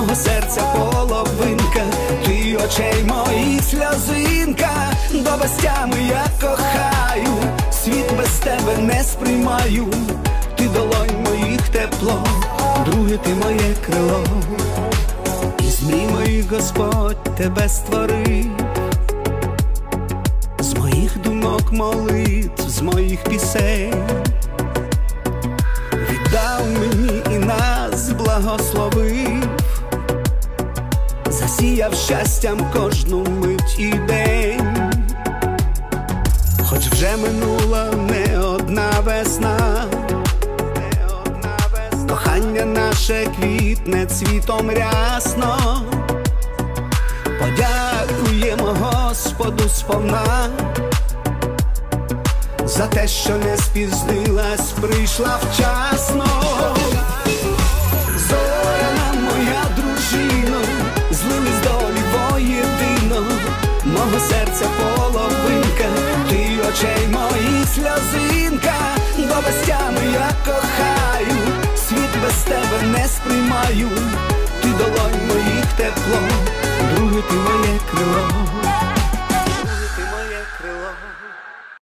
мого серця половинка, ти очей моїх сльозинка. До безтями я кохаю, світ без тебе не сприймаю. Ти долонь моїх тепло, друге ти моє крило. Із мрій моїх Господь тебе створив, з моїх думок молитв, з моїх пісень. Віддав мені і нас благословив, засіяв щастям кожну мить і день. Хоч вже минула не одна весна, кохання наше квітне цвітом рясно. Подякуємо Господу сповна за те, що не спізнилась, прийшла вчасно. Зоряна моя дружино, злились долі воєдино, мого серця половинка, ти очей моїх сльозинка. До безтями я кохаю, світ без тебе не сприймаю. Ти долонь моїх тепло, друге ти моє крило.